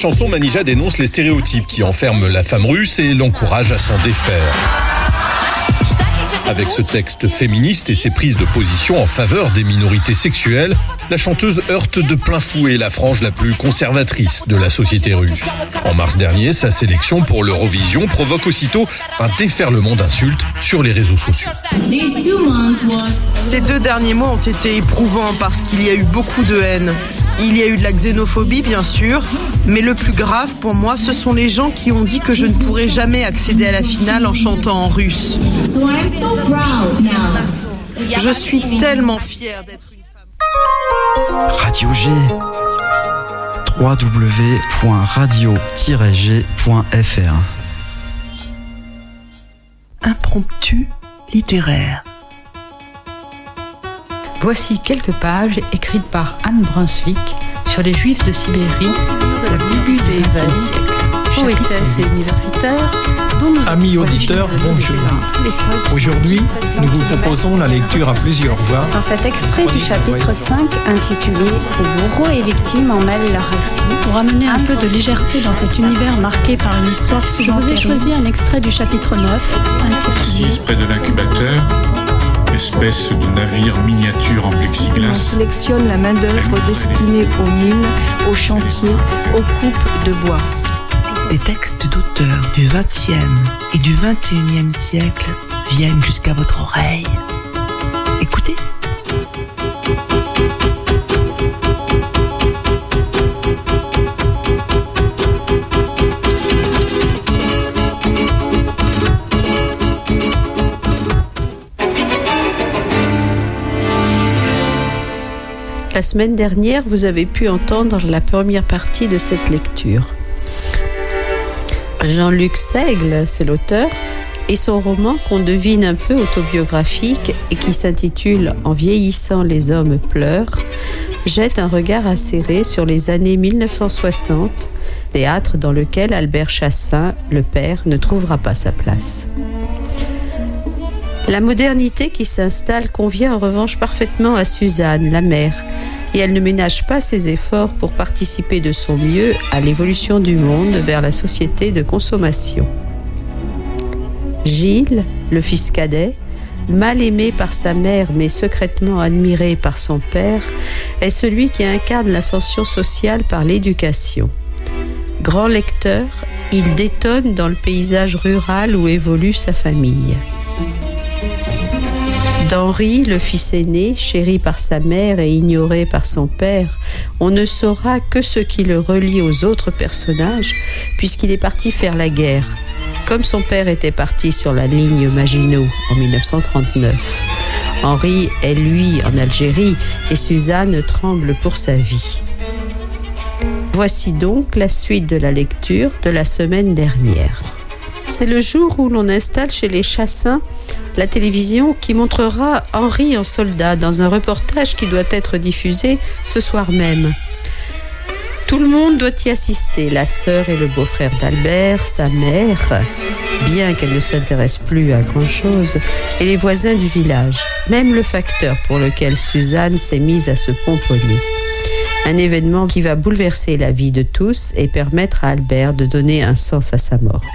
chanson, Manija dénonce les stéréotypes qui enferment la femme russe et l'encourage à s'en défaire. Avec ce texte féministe et ses prises de position en faveur des minorités sexuelles, la chanteuse heurte de plein fouet la frange la plus conservatrice de la société russe. En mars dernier, sa sélection pour l'Eurovision provoque aussitôt un déferlement d'insultes sur les réseaux sociaux. Ces 2 derniers mois ont été éprouvants parce qu'il y a eu beaucoup de haine. Il y a eu de la xénophobie, bien sûr, mais le plus grave pour moi, ce sont les gens qui ont dit que je ne pourrais jamais accéder à la finale en chantant en russe. Je suis tellement fière d'être une femme. Radio G. www.radio-g.fr. Impromptu littéraire. Voici quelques pages écrites par Anne Brunswick sur les Juifs de Sibérie au début du XXe siècle. Poétesse et universitaire, dont nous Amis auditeurs, bonjour. Aujourd'hui, nous vous proposons la lecture à plusieurs voix. Dans cet extrait du chapitre 5 intitulé « Le bourreau et victime en mêlent leur récit », pour amener un peu de légèreté dans cet univers marqué par une histoire souvent terrible, je vous ai choisi un extrait du chapitre 9 intitulé Assise près de l'incubateur, espèce de navire miniature en plexiglas. On sélectionne la main-d'œuvre destinée aux mines, aux chantiers, aux coupes de bois. Des textes d'auteurs du XXe et du XXIe siècle viennent jusqu'à votre oreille. Écoutez. La semaine dernière, vous avez pu entendre la première partie de cette lecture. Jean-Luc Seigle, c'est l'auteur, et son roman qu'on devine un peu autobiographique et qui s'intitule « En vieillissant, les hommes pleurent » jette un regard acéré sur les années 1960, théâtre dans lequel Albert Chassaing, le père, ne trouvera pas sa place. La modernité qui s'installe convient en revanche parfaitement à Suzanne, la mère, et elle ne ménage pas ses efforts pour participer de son mieux à l'évolution du monde vers la société de consommation. Gilles, le fils cadet, mal aimé par sa mère mais secrètement admiré par son père, est celui qui incarne l'ascension sociale par l'éducation. Grand lecteur, il détonne dans le paysage rural où évolue sa famille. D'Henri, le fils aîné, chéri par sa mère et ignoré par son père, on ne saura que ce qui le relie aux autres personnages, puisqu'il est parti faire la guerre, comme son père était parti sur la ligne Maginot en 1939. Henri est lui en Algérie et Suzanne tremble pour sa vie. Voici donc la suite de la lecture de la semaine dernière. C'est le jour où l'on installe chez les Chassaing la télévision qui montrera Henri en soldat dans un reportage qui doit être diffusé ce soir même. Tout le monde doit y assister, la sœur et le beau-frère d'Albert, sa mère, bien qu'elle ne s'intéresse plus à grand-chose, et les voisins du village, même le facteur pour lequel Suzanne s'est mise à se pomponner. Un événement qui va bouleverser la vie de tous et permettre à Albert de donner un sens à sa mort.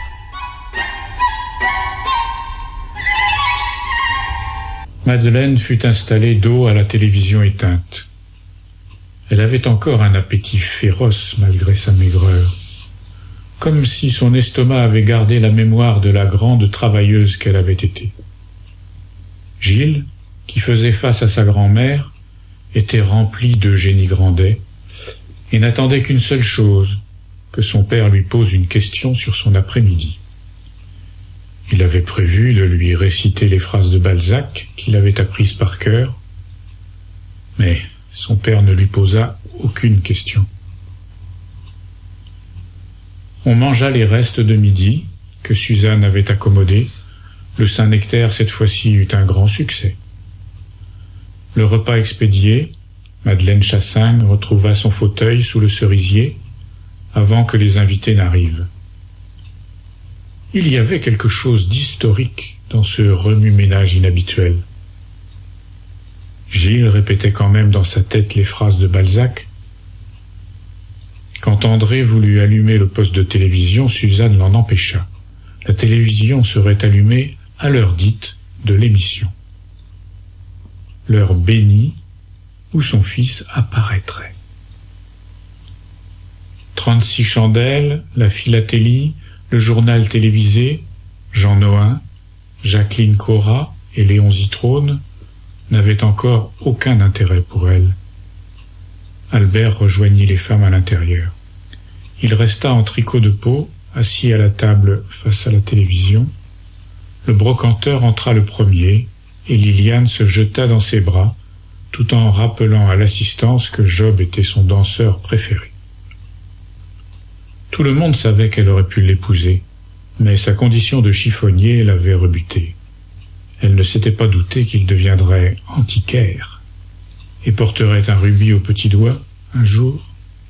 Madeleine fut installée dos à la télévision éteinte. Elle avait encore un appétit féroce malgré sa maigreur, comme si son estomac avait gardé la mémoire de la grande travailleuse qu'elle avait été. Gilles, qui faisait face à sa grand-mère, était rempli d'Eugénie Grandet et n'attendait qu'une seule chose, que son père lui pose une question sur son après-midi. Il avait prévu de lui réciter les phrases de Balzac qu'il avait apprises par cœur, mais son père ne lui posa aucune question. On mangea les restes de midi que Suzanne avait accommodés. Le Saint-Nectaire, cette fois-ci, eut un grand succès. Le repas expédié, Madeleine Chassaing retrouva son fauteuil sous le cerisier avant que les invités n'arrivent. Il y avait quelque chose d'historique dans ce remue-ménage inhabituel. Gilles répétait quand même dans sa tête les phrases de Balzac. Quand André voulut allumer le poste de télévision, Suzanne l'en empêcha. La télévision serait allumée à l'heure dite de l'émission. L'heure bénie où son fils apparaîtrait. 36 chandelles, la philatélie, le journal télévisé, Jean Nohain, Jacqueline Cora et Léon Zitrone n'avaient encore aucun intérêt pour elle. Albert rejoignit les femmes à l'intérieur. Il resta en tricot de peau, assis à la table face à la télévision. Le brocanteur entra le premier et Liliane se jeta dans ses bras, tout en rappelant à l'assistance que Job était son danseur préféré. Tout le monde savait qu'elle aurait pu l'épouser, mais sa condition de chiffonnier l'avait rebutée. Elle ne s'était pas doutée qu'il deviendrait antiquaire et porterait un rubis au petit doigt un jour.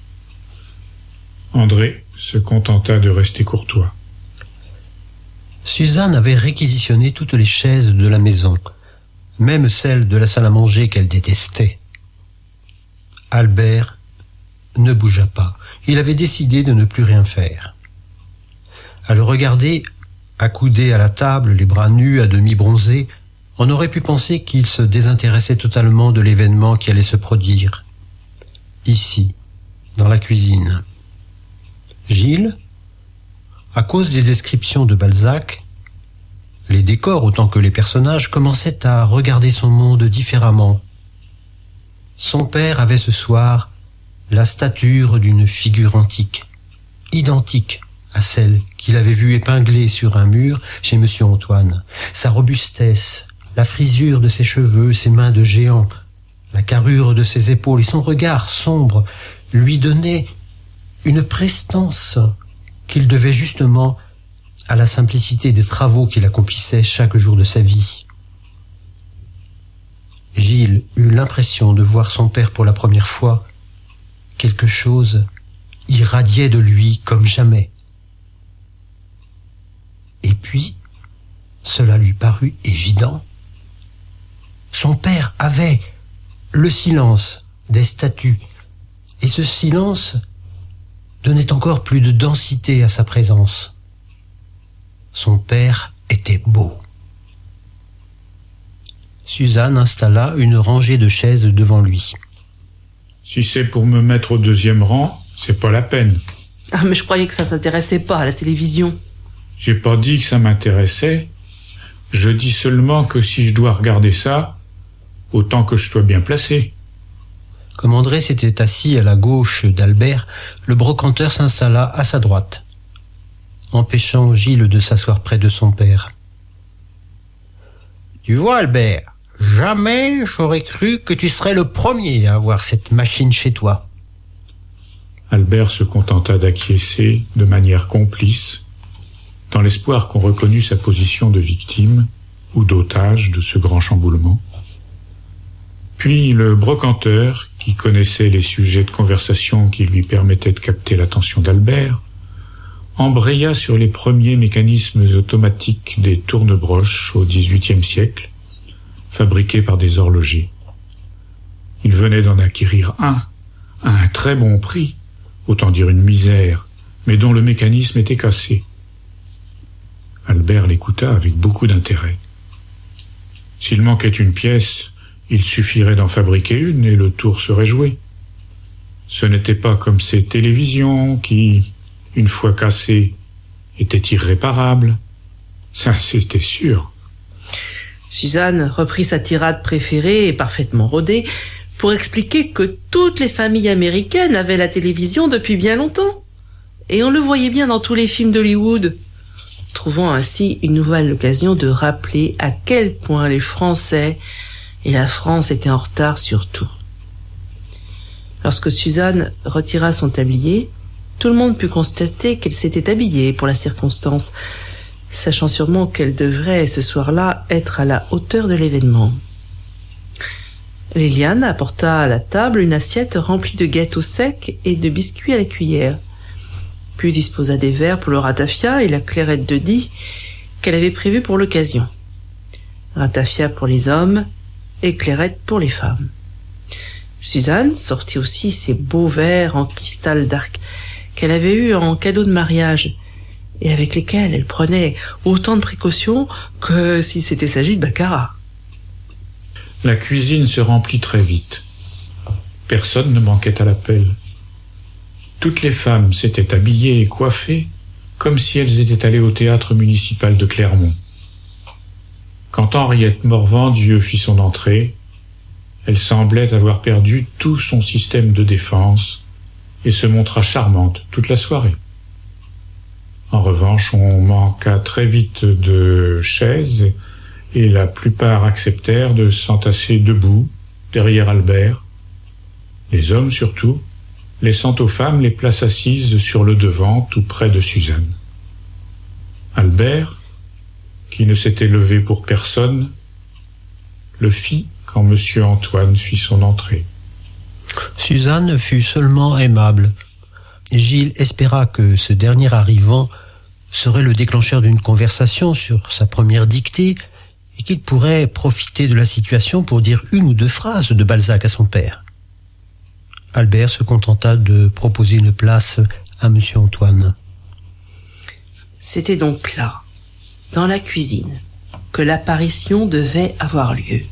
André se contenta de rester courtois. Suzanne avait réquisitionné toutes les chaises de la maison, même celles de la salle à manger qu'elle détestait. Albert ne bougea pas. Il avait décidé de ne plus rien faire. À le regarder, accoudé à la table, les bras nus, à demi bronzés, on aurait pu penser qu'il se désintéressait totalement de l'événement qui allait se produire. Ici, dans la cuisine. Gilles, à cause des descriptions de Balzac, les décors autant que les personnages commençaient à regarder son monde différemment. Son père avait ce soir la stature d'une figure antique, identique à celle qu'il avait vue épinglée sur un mur chez Monsieur Antoine. Sa robustesse, la frisure de ses cheveux, ses mains de géant, la carrure de ses épaules et son regard sombre lui donnaient une prestance qu'il devait justement à la simplicité des travaux qu'il accomplissait chaque jour de sa vie. Gilles eut l'impression de voir son père pour la première fois. Quelque chose irradiait de lui comme jamais. Et puis, cela lui parut évident. Son père avait le silence des statues, et ce silence donnait encore plus de densité à sa présence. Son père était beau. Suzanne installa une rangée de chaises devant lui. Si c'est pour me mettre au deuxième rang, c'est pas la peine. Ah, mais je croyais que ça t'intéressait pas à la télévision. J'ai pas dit que ça m'intéressait. Je dis seulement que si je dois regarder ça, autant que je sois bien placé. Comme André s'était assis à la gauche d'Albert, le brocanteur s'installa à sa droite, empêchant Gilles de s'asseoir près de son père. « Tu vois, Albert, jamais j'aurais cru que tu serais le premier à avoir cette machine chez toi. » Albert se contenta d'acquiescer de manière complice, dans l'espoir qu'on reconnût sa position de victime ou d'otage de ce grand chamboulement. Puis le brocanteur, qui connaissait les sujets de conversation qui lui permettaient de capter l'attention d'Albert, embraya sur les premiers mécanismes automatiques des tourne-broches au XVIIIe siècle, fabriqués par des horlogers. Il venait d'en acquérir un, à un très bon prix, autant dire une misère, mais dont le mécanisme était cassé. Albert l'écouta avec beaucoup d'intérêt. S'il manquait une pièce, il suffirait d'en fabriquer une et le tour serait joué. Ce n'était pas comme ces télévisions qui, une fois cassées, étaient irréparables. Ça, c'était sûr. Suzanne reprit sa tirade préférée et parfaitement rodée pour expliquer que toutes les familles américaines avaient la télévision depuis bien longtemps. Et on le voyait bien dans tous les films d'Hollywood, trouvant ainsi une nouvelle occasion de rappeler à quel point les Français et la France étaient en retard sur tout. Lorsque Suzanne retira son tablier, tout le monde put constater qu'elle s'était habillée pour la circonstance, sachant sûrement qu'elle devrait ce soir-là être à la hauteur de l'événement. Liliane apporta à la table une assiette remplie de gâteaux secs et de biscuits à la cuillère, puis disposa des verres pour le ratafia et la clairette de Die qu'elle avait prévue pour l'occasion. Ratafia pour les hommes et clairette pour les femmes. Suzanne sortit aussi ses beaux verres en cristal d'arc qu'elle avait eues en cadeau de mariage et avec lesquelles elle prenait autant de précautions que s'il s'était s'agi de baccarat. La cuisine se remplit très vite. Personne ne manquait à l'appel. Toutes les femmes s'étaient habillées et coiffées comme si elles étaient allées au théâtre municipal de Clermont. Quand Henriette Morvan-Dieu fit son entrée, elle semblait avoir perdu tout son système de défense et se montra charmante toute la soirée. En revanche, on manqua très vite de chaises et la plupart acceptèrent de s'entasser debout, derrière Albert, les hommes surtout, laissant aux femmes les places assises sur le devant, tout près de Suzanne. Albert, qui ne s'était levé pour personne, le fit quand M. Antoine fit son entrée. Suzanne fut seulement aimable. Gilles espéra que ce dernier arrivant serait le déclencheur d'une conversation sur sa première dictée et qu'il pourrait profiter de la situation pour dire une ou deux phrases de Balzac à son père. Albert se contenta de proposer une place à M. Antoine. C'était donc là, dans la cuisine, que l'apparition devait avoir lieu.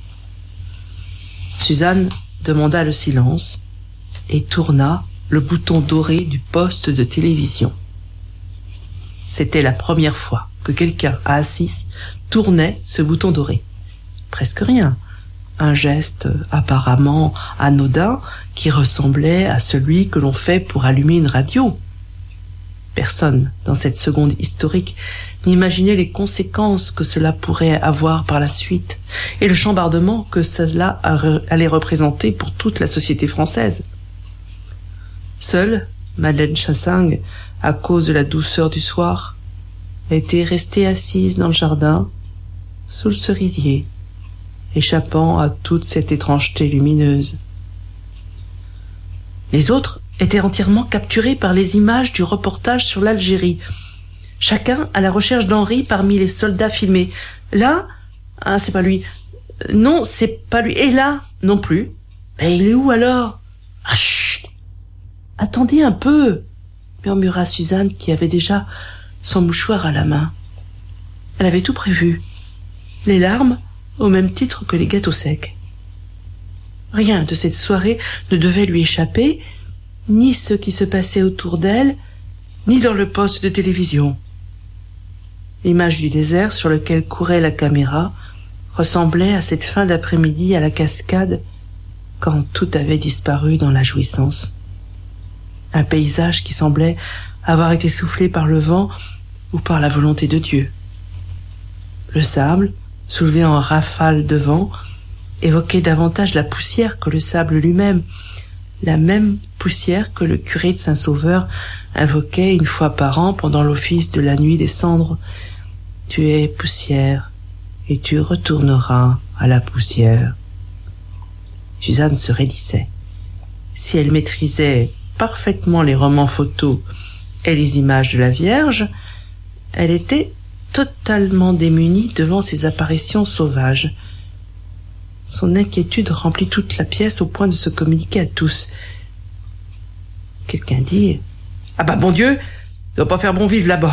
Suzanne demanda le silence et tourna le bouton doré du poste de télévision. C'était la première fois que quelqu'un à Assis tournait ce bouton doré. Presque rien. Un geste apparemment anodin qui ressemblait à celui que l'on fait pour allumer une radio. Personne, dans cette seconde historique, n'imaginait les conséquences que cela pourrait avoir par la suite et le chambardement que cela allait représenter pour toute la société française. Seule Madeleine Chassaing, à cause de la douceur du soir, était restée assise dans le jardin, sous le cerisier, échappant à toute cette étrangeté lumineuse. Les autres étaient entièrement capturés par les images du reportage sur l'Algérie, chacun à la recherche d'Henri parmi les soldats filmés. Là, c'est pas lui. Non, c'est pas lui. Et là, non plus. Mais il est où alors? Ah, chut! Attendez un peu, murmura Suzanne qui avait déjà son mouchoir à la main. Elle avait tout prévu. Les larmes au même titre que les gâteaux secs. Rien de cette soirée ne devait lui échapper, ni ce qui se passait autour d'elle, ni dans le poste de télévision. L'image du désert sur lequel courait la caméra ressemblait à cette fin d'après-midi à la cascade quand tout avait disparu dans la jouissance. Un paysage qui semblait avoir été soufflé par le vent ou par la volonté de Dieu. Le sable, soulevé en rafale de vent, évoquait davantage la poussière que le sable lui-même, la même poussière que le curé de Saint-Sauveur invoquait une fois par an pendant l'office de la nuit des cendres. Tu es poussière, et tu retourneras à la poussière. Suzanne se raidissait. Si elle maîtrisait parfaitement les romans photos et les images de la Vierge, elle était totalement démunie devant ces apparitions sauvages. Son inquiétude remplit toute la pièce au point de se communiquer à tous. Quelqu'un dit « Ah bah bon Dieu, ça doit pas faire bon vivre là-bas !»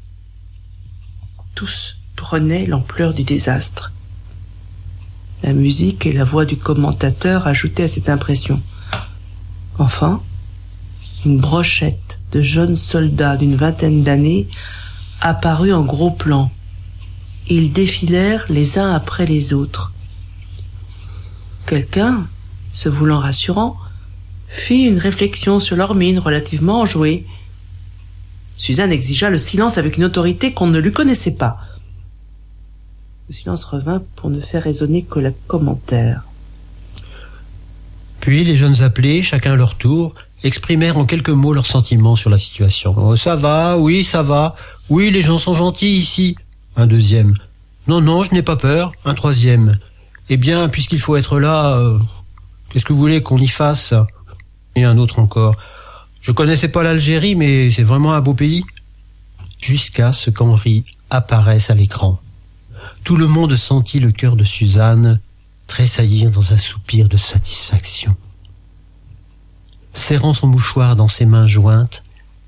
Tous prenaient l'ampleur du désastre. La musique et la voix du commentateur ajoutaient à cette impression. Enfin, une brochette de jeunes soldats d'une vingtaine d'années apparut en gros plan. Ils défilèrent les uns après les autres. Quelqu'un, se voulant rassurant, fit une réflexion sur leur mine relativement enjouée. Suzanne exigea le silence avec une autorité qu'on ne lui connaissait pas. Le silence revint pour ne faire résonner que le commentaire. Puis les jeunes appelés, chacun à leur tour, exprimèrent en quelques mots leurs sentiments sur la situation. « Oh, ça va, oui, ça va. Oui, les gens sont gentils ici. » Un deuxième. « Non, non, je n'ai pas peur. » Un troisième. « Eh bien, puisqu'il faut être là, qu'est-ce que vous voulez qu'on y fasse ?» Et un autre encore. « Je connaissais pas l'Algérie, mais c'est vraiment un beau pays. » Jusqu'à ce qu'Henri apparaisse à l'écran. Tout le monde sentit le cœur de Suzanne tressaillir dans un soupir de satisfaction. Serrant son mouchoir dans ses mains jointes,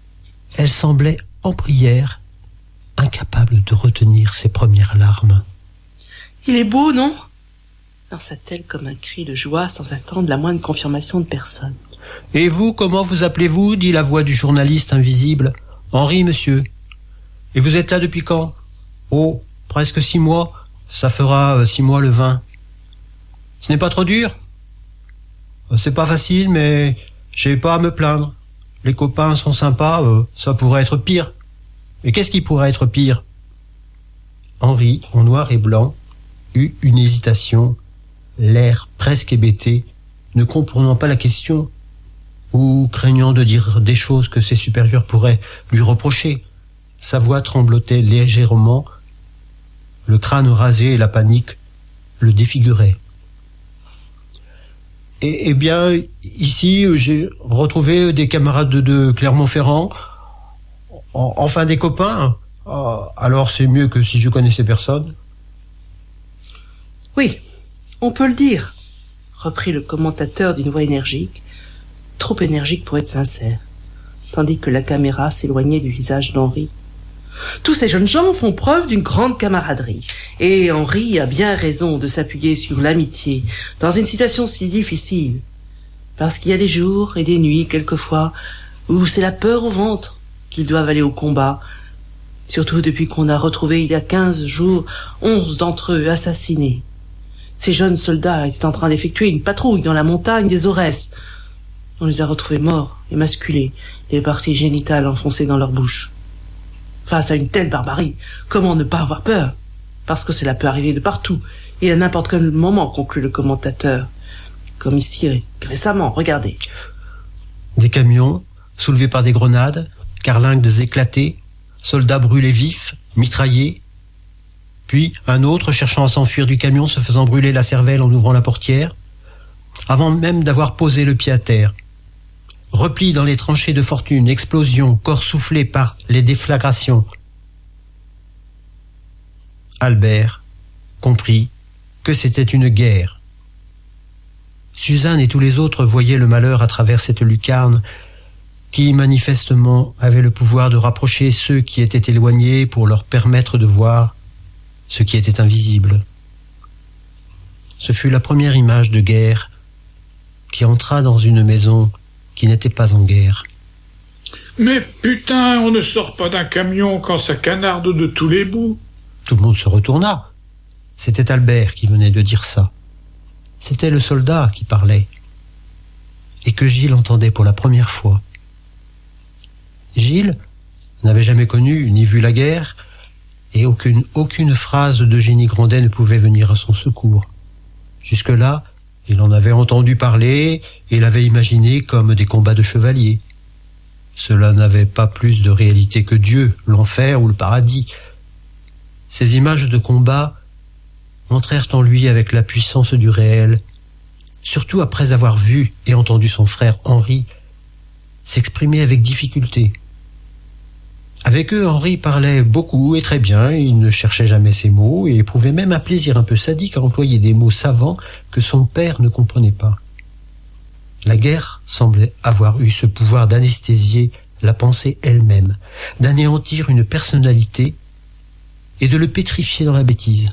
Elle semblait en prière, incapable de retenir ses premières larmes. « Il est beau, non ?» lança-t-elle comme un cri de joie sans attendre la moindre confirmation de personne. « Et vous, comment vous appelez-vous » dit la voix du journaliste invisible. « Henri, monsieur. Et vous êtes là depuis quand ?»« Oh, presque 6 mois. Ça fera 6 mois le 20. Ce n'est pas trop dur ? C'est pas facile, mais j'ai pas à me plaindre. Les copains sont sympas, ça pourrait être pire. Mais qu'est-ce qui pourrait être pire ? » Henri, en noir et blanc, eut une hésitation, l'air presque hébété, ne comprenant pas la question, ou craignant de dire des choses que ses supérieurs pourraient lui reprocher. Sa voix tremblotait légèrement, le crâne rasé et la panique le défiguraient. Eh bien, ici, j'ai retrouvé des camarades de Clermont-Ferrand, enfin des copains. Alors c'est mieux que si je connaissais personne. Oui, on peut le dire, reprit le commentateur d'une voix énergique, trop énergique pour être sincère, tandis que la caméra s'éloignait du visage d'Henri. Tous ces jeunes gens font preuve d'une grande camaraderie, et Henri a bien raison de s'appuyer sur l'amitié dans une situation si difficile, parce qu'il y a des jours et des nuits, quelquefois, où c'est la peur au ventre qu'ils doivent aller au combat, surtout depuis qu'on a retrouvé il y a 15 jours 11 d'entre eux assassinés. Ces jeunes soldats étaient en train d'effectuer une patrouille dans la montagne des Aurès. On les a retrouvés morts, émasculés, les parties génitales enfoncées dans leur bouche. Face à une telle barbarie, comment ne pas avoir peur ? Parce que cela peut arriver de partout, et à n'importe quel moment, conclut le commentateur. Comme ici, récemment, regardez. Des camions, soulevés par des grenades, carlingues éclatés, soldats brûlés vifs, mitraillés. Puis un autre, cherchant à s'enfuir du camion, se faisant brûler la cervelle en ouvrant la portière, avant même d'avoir posé le pied à terre. Repli dans les tranchées de fortune, explosion, corps soufflés par les déflagrations. Albert comprit que c'était une guerre. Suzanne et tous les autres voyaient le malheur à travers cette lucarne qui, manifestement, avait le pouvoir de rapprocher ceux qui étaient éloignés pour leur permettre de voir ce qui était invisible. Ce fut la première image de guerre qui entra dans une maison qui n'était pas en guerre. Mais putain, on ne sort pas d'un camion quand ça canarde de tous les bouts. Tout le monde se retourna. C'était Albert qui venait de dire ça. C'était le soldat qui parlait, et que Gilles entendait pour la première fois. Gilles n'avait jamais connu ni vu la guerre, et aucune phrase d'Eugénie Grandet ne pouvait venir à son secours. Jusque-là, il en avait entendu parler et l'avait imaginé comme des combats de chevaliers. Cela n'avait pas plus de réalité que Dieu, l'enfer ou le paradis. Ces images de combat entrèrent en lui avec la puissance du réel, surtout après avoir vu et entendu son frère Henri s'exprimer avec difficulté. Avec eux, Henri parlait beaucoup et très bien, il ne cherchait jamais ses mots et éprouvait même un plaisir un peu sadique à employer des mots savants que son père ne comprenait pas. La guerre semblait avoir eu ce pouvoir d'anesthésier la pensée elle-même, d'anéantir une personnalité et de le pétrifier dans la bêtise.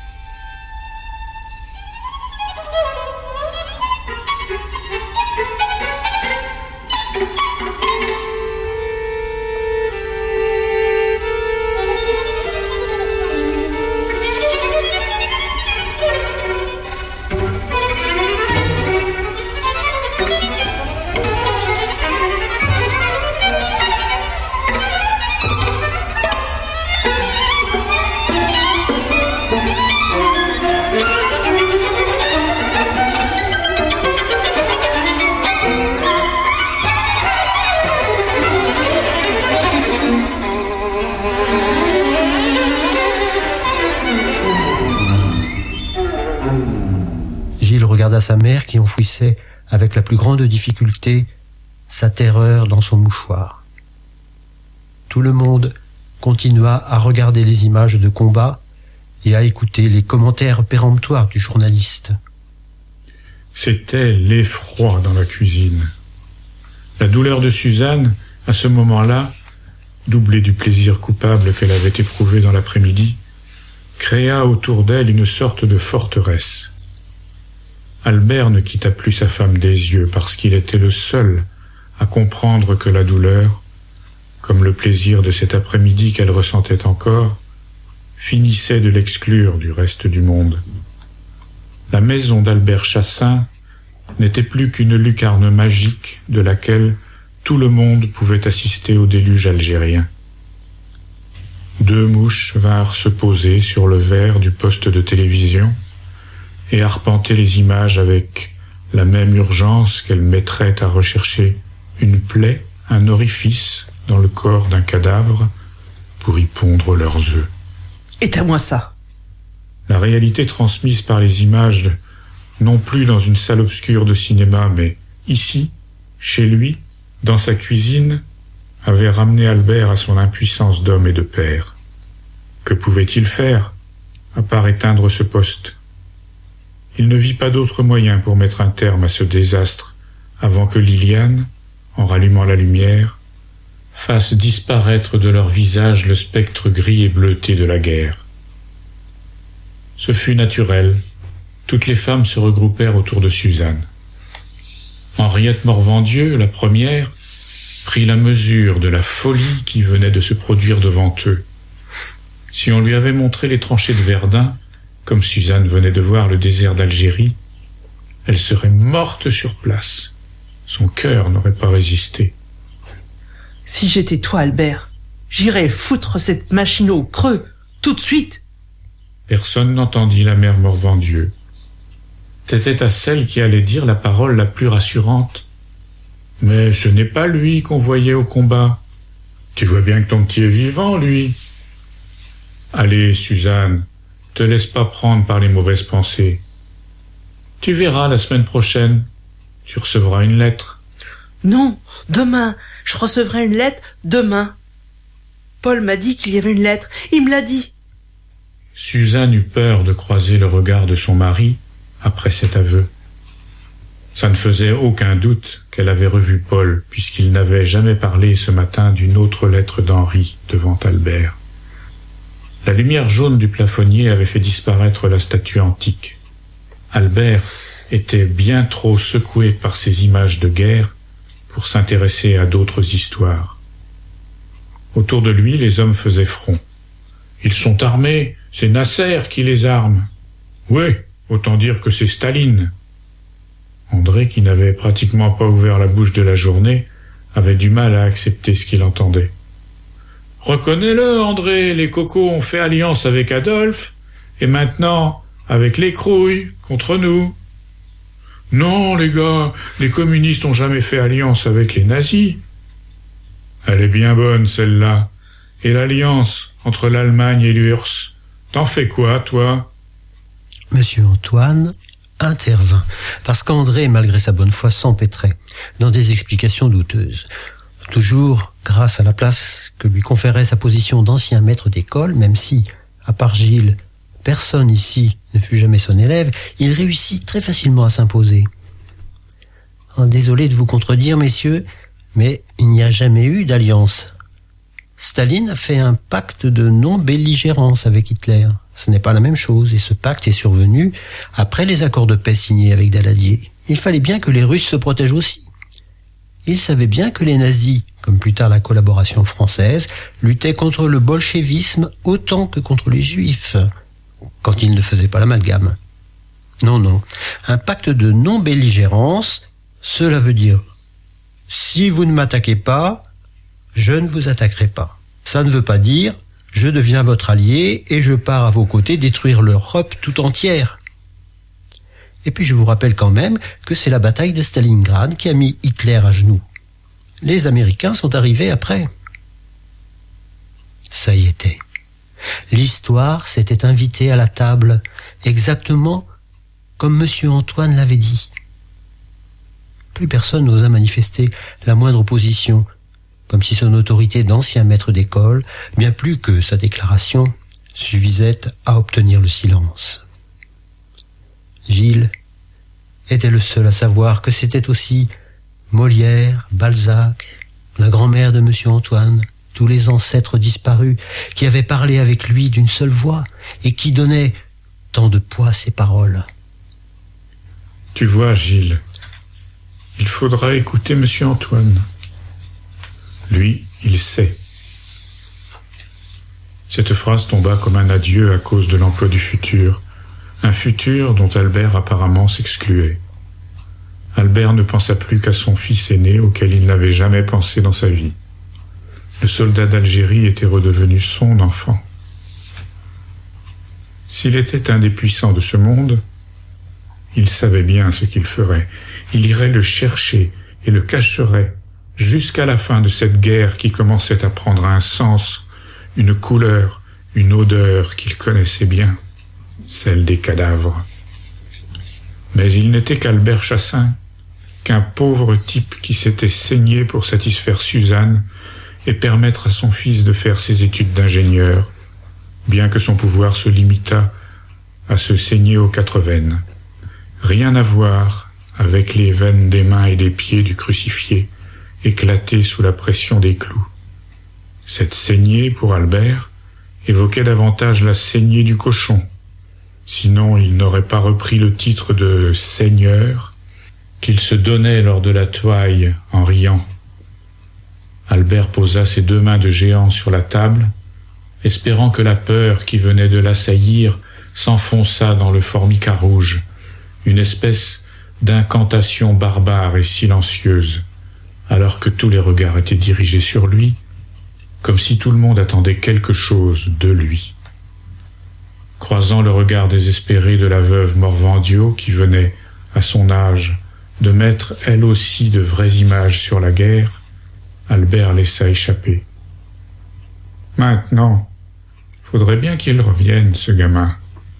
Regarda sa mère qui enfouissait avec la plus grande difficulté sa terreur dans son mouchoir. Tout le monde continua à regarder les images de combat et à écouter les commentaires péremptoires du journaliste. C'était l'effroi dans la cuisine. La douleur de Suzanne, à ce moment-là, doublée du plaisir coupable qu'elle avait éprouvé dans l'après-midi, créa autour d'elle une sorte de forteresse. Albert ne quitta plus sa femme des yeux parce qu'il était le seul à comprendre que la douleur, comme le plaisir de cet après-midi qu'elle ressentait encore, finissait de l'exclure du reste du monde. La maison d'Albert Chassin n'était plus qu'une lucarne magique de laquelle tout le monde pouvait assister au déluge algérien. 2 mouches vinrent se poser sur le verre du poste de télévision et arpenter les images avec la même urgence qu'elles mettraient à rechercher une plaie, un orifice dans le corps d'un cadavre pour y pondre leurs œufs. Éteins-moi ça. La réalité transmise par les images, non plus dans une salle obscure de cinéma, mais ici, chez lui, dans sa cuisine, avait ramené Albert à son impuissance d'homme et de père. Que pouvait-il faire, à part éteindre ce poste? Il ne vit pas d'autre moyen pour mettre un terme à ce désastre avant que Liliane, en rallumant la lumière, fasse disparaître de leur visage le spectre gris et bleuté de la guerre. Ce fut naturel. Toutes les femmes se regroupèrent autour de Suzanne. Henriette Morvandieu, la première, prit la mesure de la folie qui venait de se produire devant eux. Si on lui avait montré les tranchées de Verdun, comme Suzanne venait de voir le désert d'Algérie, elle serait morte sur place. Son cœur n'aurait pas résisté. Si j'étais toi, Albert, j'irais foutre cette machine au creux, tout de suite. Personne n'entendit la mère Morvandieu. C'était à celle qui allait dire la parole la plus rassurante. Mais ce n'est pas lui qu'on voyait au combat. Tu vois bien que ton petit est vivant, lui. Allez, Suzanne, te laisse pas prendre par les mauvaises pensées. Tu verras la semaine prochaine. Tu recevras une lettre. Non, demain. Je recevrai une lettre demain. Paul m'a dit qu'il y avait une lettre. Il me l'a dit. Suzanne eut peur de croiser le regard de son mari après cet aveu. Ça ne faisait aucun doute qu'elle avait revu Paul, puisqu'il n'avait jamais parlé ce matin d'une autre lettre d'Henri devant Albert. La lumière jaune du plafonnier avait fait disparaître la statue antique. Albert était bien trop secoué par ces images de guerre pour s'intéresser à d'autres histoires. Autour de lui, les hommes faisaient front. Ils sont armés, c'est Nasser qui les arme. Oui, autant dire que c'est Staline. André, qui n'avait pratiquement pas ouvert la bouche de la journée, avait du mal à accepter ce qu'il entendait. Reconnais-le, André, les cocos ont fait alliance avec Adolphe, et maintenant avec les Crouilles contre nous. Non, les gars, les communistes ont jamais fait alliance avec les nazis. Elle est bien bonne, celle-là. Et l'alliance entre l'Allemagne et l'URSS, t'en fais quoi, toi? Monsieur Antoine intervint, parce qu'André, malgré sa bonne foi, s'empêtrait dans des explications douteuses. Toujours grâce à la place que lui conférait sa position d'ancien maître d'école, même si, à part Gilles, personne ici ne fut jamais son élève, il réussit très facilement à s'imposer. Désolé de vous contredire, messieurs, mais il n'y a jamais eu d'alliance. Staline a fait un pacte de non-belligérance avec Hitler. Ce n'est pas la même chose, et ce pacte est survenu après les accords de paix signés avec Daladier. Il fallait bien que les Russes se protègent aussi. Il savait bien que les nazis, comme plus tard la collaboration française, luttaient contre le bolchevisme autant que contre les juifs, quand ils ne faisaient pas l'amalgame. Non, un pacte de non-belligérance, cela veut dire « si vous ne m'attaquez pas, je ne vous attaquerai pas ». Ça ne veut pas dire « je deviens votre allié et je pars à vos côtés détruire l'Europe tout entière ». Et puis je vous rappelle quand même que c'est la bataille de Stalingrad qui a mis Hitler à genoux. Les Américains sont arrivés après. Ça y était. L'histoire s'était invitée à la table, exactement comme Monsieur Antoine l'avait dit. Plus personne n'osa manifester la moindre opposition, comme si son autorité d'ancien maître d'école, bien plus que sa déclaration, suffisait à obtenir le silence. Gilles était le seul à savoir que c'était aussi Molière, Balzac, la grand-mère de Monsieur Antoine, tous les ancêtres disparus qui avaient parlé avec lui d'une seule voix et qui donnaient tant de poids à ses paroles. Tu vois, Gilles, il faudra écouter Monsieur Antoine. Lui, il sait. Cette phrase tomba comme un adieu à cause de l'emploi du futur, un futur dont Albert apparemment s'excluait. Albert ne pensa plus qu'à son fils aîné auquel il n'avait jamais pensé dans sa vie. Le soldat d'Algérie était redevenu son enfant. S'il était un des puissants de ce monde, il savait bien ce qu'il ferait. Il irait le chercher et le cacherait jusqu'à la fin de cette guerre qui commençait à prendre un sens, une couleur, une odeur qu'il connaissait bien, celle des cadavres. Mais il n'était qu'Albert Chassin, qu'un pauvre type qui s'était saigné pour satisfaire Suzanne et permettre à son fils de faire ses études d'ingénieur, bien que son pouvoir se limitât à se saigner aux 4 veines. Rien à voir avec les veines des mains et des pieds du crucifié, éclatées sous la pression des clous. Cette saignée, pour Albert, évoquait davantage la saignée du cochon. Sinon, il n'aurait pas repris le titre de seigneur qu'il se donnait lors de la touaille en riant. Albert posa ses 2 mains de géant sur la table, espérant que la peur qui venait de l'assaillir s'enfonçât dans le formica rouge, une espèce d'incantation barbare et silencieuse, alors que tous les regards étaient dirigés sur lui, comme si tout le monde attendait quelque chose de lui. Croisant le regard désespéré de la veuve Morvandiau, qui venait, à son âge, de mettre elle aussi de vraies images sur la guerre, Albert laissa échapper. Maintenant, faudrait bien qu'il revienne, ce gamin.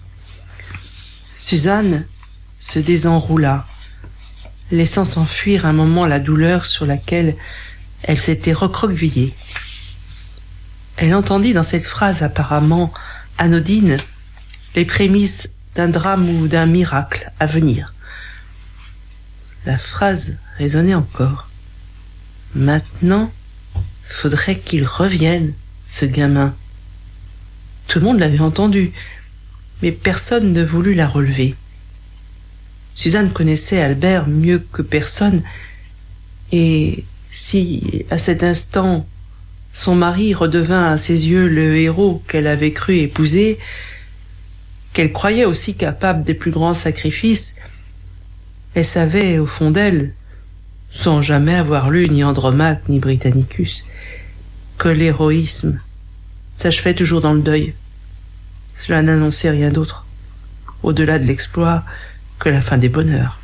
Suzanne se désenroula, laissant s'enfuir un moment la douleur sur laquelle elle s'était recroquevillée. Elle entendit dans cette phrase apparemment anodine les prémices d'un drame ou d'un miracle à venir. La phrase résonnait encore. Maintenant, faudrait qu'il revienne, ce gamin. Tout le monde l'avait entendu, mais personne ne voulut la relever. Suzanne connaissait Albert mieux que personne, et si, à cet instant, son mari redevint à ses yeux le héros qu'elle avait cru épouser, qu'elle croyait aussi capable des plus grands sacrifices, elle savait au fond d'elle, sans jamais avoir lu ni Andromaque ni Britannicus, que l'héroïsme s'achevait toujours dans le deuil. Cela n'annonçait rien d'autre, au-delà de l'exploit, que la fin des bonheurs.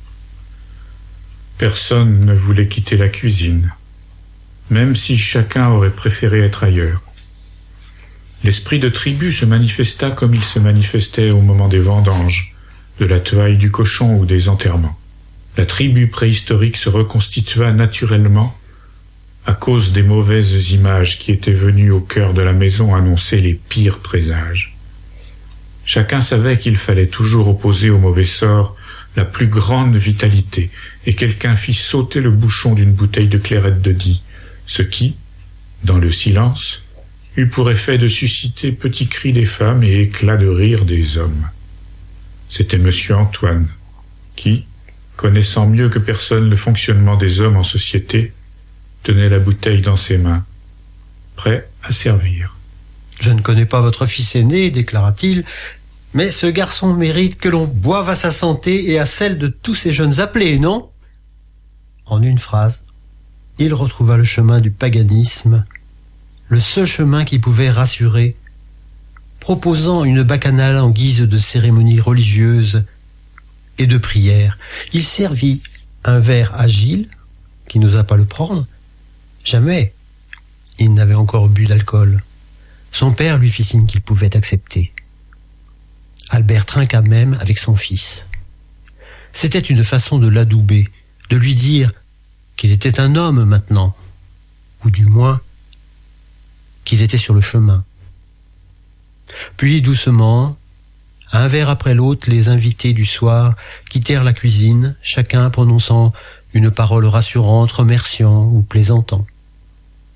Personne ne voulait quitter la cuisine, même si chacun aurait préféré être ailleurs. L'esprit de tribu se manifesta comme il se manifestait au moment des vendanges, de la touaille du cochon ou des enterrements. La tribu préhistorique se reconstitua naturellement à cause des mauvaises images qui étaient venues au cœur de la maison annoncer les pires présages. Chacun savait qu'il fallait toujours opposer au mauvais sort la plus grande vitalité, et quelqu'un fit sauter le bouchon d'une bouteille de clairette de Die, ce qui, dans le silence, eut pour effet de susciter petits cris des femmes et éclats de rire des hommes. C'était Monsieur Antoine, qui, connaissant mieux que personne le fonctionnement des hommes en société, tenait la bouteille dans ses mains, prêt à servir. « Je ne connais pas votre fils aîné, déclara-t-il, mais ce garçon mérite que l'on boive à sa santé et à celle de tous ces jeunes appelés, non ?» En une phrase, il retrouva le chemin du paganisme, le seul chemin qui pouvait rassurer, proposant une bacchanale en guise de cérémonie religieuse et de prière. Il servit un verre à Gilles, qui n'osa pas le prendre. Jamais il n'avait encore bu d'alcool. Son père lui fit signe qu'il pouvait accepter. Albert trinqua même avec son fils. C'était une façon de l'adouber, de lui dire qu'il était un homme maintenant, ou du moins qu'il était sur le chemin. Puis doucement, un verre après l'autre, les invités du soir quittèrent la cuisine, chacun prononçant une parole rassurante, remerciant ou plaisantant.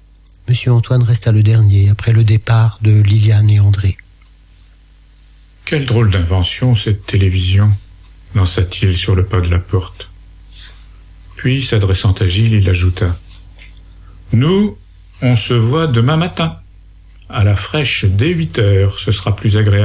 Monsieur Antoine resta le dernier, après le départ de Liliane et André. Quelle drôle d'invention, cette télévision, lança-t-il sur le pas de la porte. Puis, s'adressant à Gilles, il ajouta « Nous, on se voit demain matin. À la fraîche, dès 8h, ce sera plus agréable. »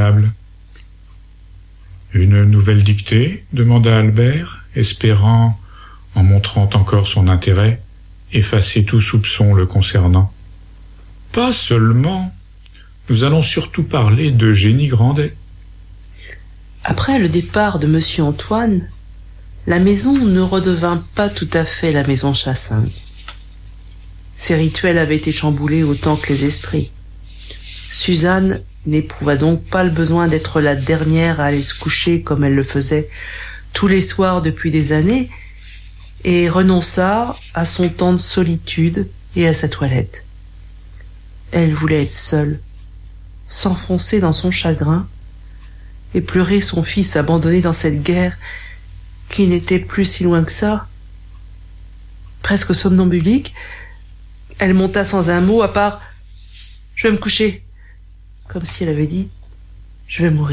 Une nouvelle dictée demanda Albert, espérant, en montrant encore son intérêt, effacer tout soupçon le concernant. « Pas seulement. Nous allons surtout parler d'Eugénie Grandet. » Après le départ de Monsieur Antoine, la maison ne redevint pas tout à fait la maison Chassaing. Ses rituels avaient été chamboulés autant que les esprits. Suzanne n'éprouva donc pas le besoin d'être la dernière à aller se coucher comme elle le faisait tous les soirs depuis des années, et renonça à son temps de solitude et à sa toilette. Elle voulait être seule, s'enfoncer dans son chagrin et pleurer son fils abandonné dans cette guerre qui n'était plus si loin que ça. Presque somnambulique, elle monta sans un mot à part « Je vais me coucher », comme si elle avait dit « Je vais mourir ».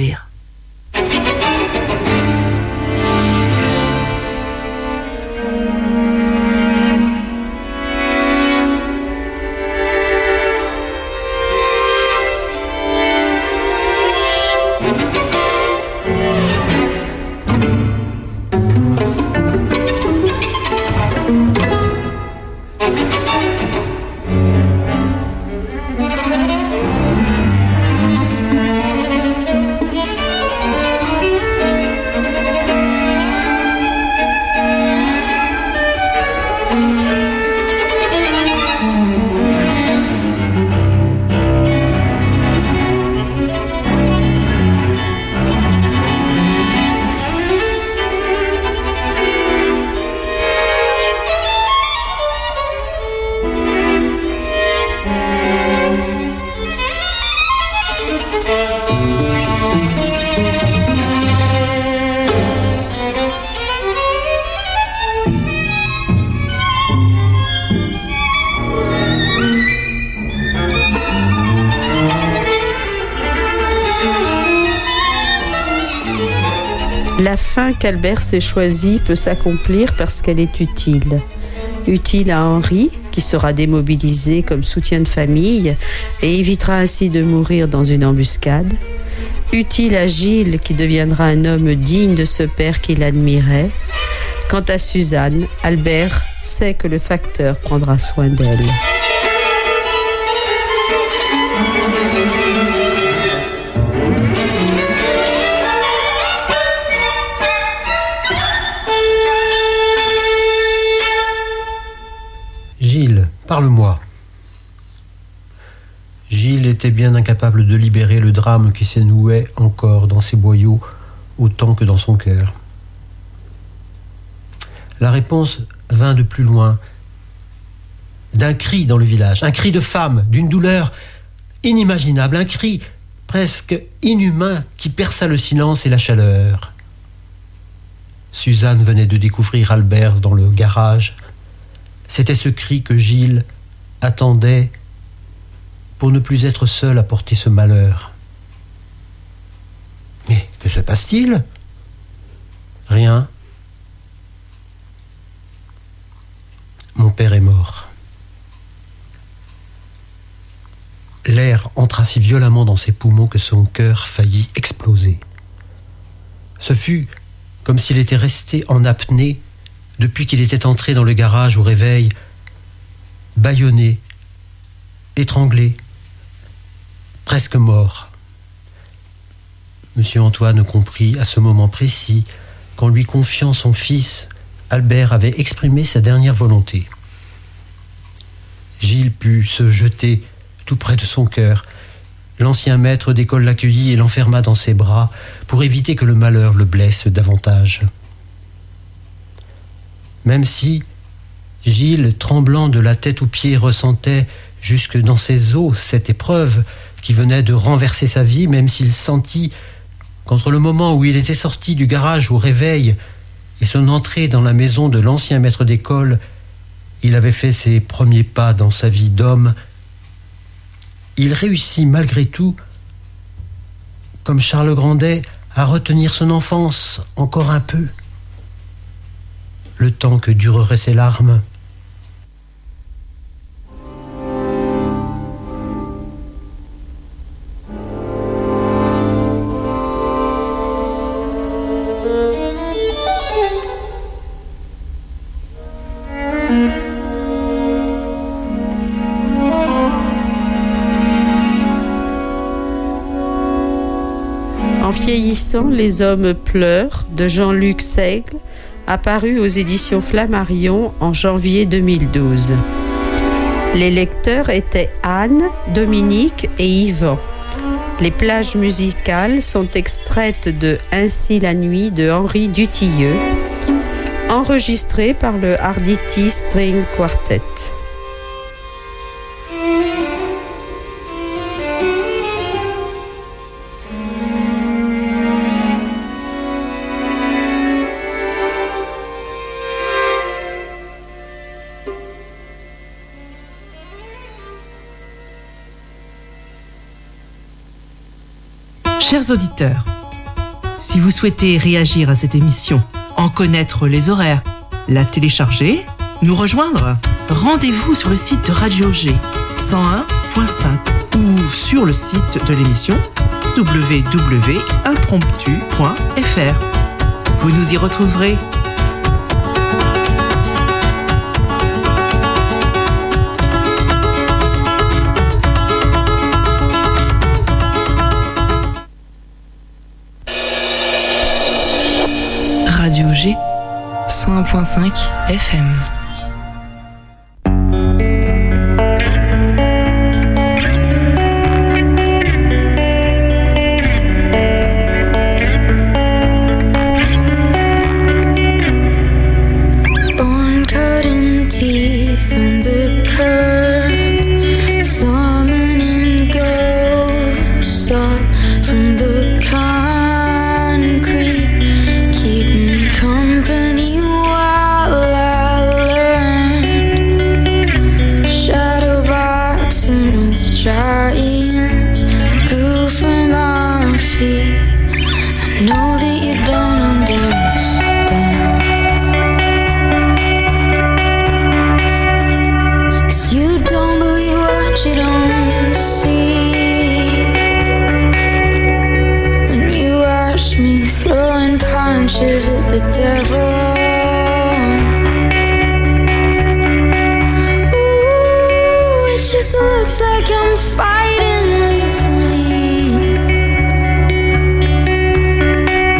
La fin qu'Albert s'est choisie peut s'accomplir parce qu'elle est utile. Utile à Henri, qui sera démobilisé comme soutien de famille et évitera ainsi de mourir dans une embuscade. Utile à Gilles, qui deviendra un homme digne de ce père qu'il admirait. Quant à Suzanne, Albert sait que le facteur prendra soin d'elle. Gilles, parle-moi. Gilles était bien incapable de libérer le drame qui s'énouait encore dans ses boyaux autant que dans son cœur. La réponse vint de plus loin, d'un cri dans le village, un cri de femme, d'une douleur inimaginable, un cri presque inhumain qui perça le silence et la chaleur. Suzanne venait de découvrir Albert dans le garage. C'était ce cri que Gilles attendait pour ne plus être seul à porter ce malheur. Mais que se passe-t-il ? Rien. Mon père est mort. L'air entra si violemment dans ses poumons que son cœur faillit exploser. Ce fut comme s'il était resté en apnée depuis qu'il était entré dans le garage au réveil, bâillonné, étranglé, presque mort. Monsieur Antoine comprit à ce moment précis qu'en lui confiant son fils, Albert avait exprimé sa dernière volonté. Gilles put se jeter tout près de son cœur. L'ancien maître d'école l'accueillit et l'enferma dans ses bras pour éviter que le malheur le blesse davantage. Même si Gilles, tremblant de la tête aux pieds, ressentait jusque dans ses os cette épreuve qui venait de renverser sa vie, même s'il sentit qu'entre le moment où il était sorti du garage au réveil et son entrée dans la maison de l'ancien maître d'école, il avait fait ses premiers pas dans sa vie d'homme, il réussit malgré tout, comme Charles Grandet, à retenir son enfance encore un peu, le temps que dureraient ses larmes. En vieillissant, les hommes pleurent de Jean-Luc Seigle, apparu aux éditions Flammarion en janvier 2012. Les lecteurs étaient Anne, Dominique et Yvan. Les plages musicales sont extraites de Ainsi la nuit de Henri Dutilleux, enregistré par le Arditi String Quartet. Chers auditeurs, si vous souhaitez réagir à cette émission, en connaître les horaires, la télécharger, nous rejoindre, rendez-vous sur le site de Radio G 101.5 ou sur le site de l'émission www.impromptu.fr. Vous nous y retrouverez. Radio G 101.5 FM. Born cutting teeth on the curb, summoning ghosts up from the concrete. Keep me company while I learn. Shadow boxing with giants grew from our feet. I know that you don't understand, 'cause you don't believe what you don't see. When you watch me throwing punches at the devil, ooh, it just looks like I'm fighting with me.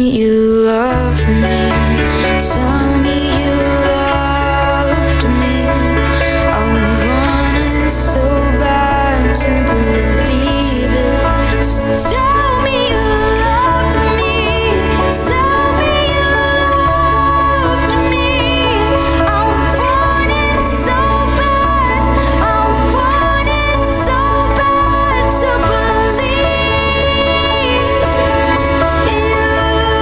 me you love me.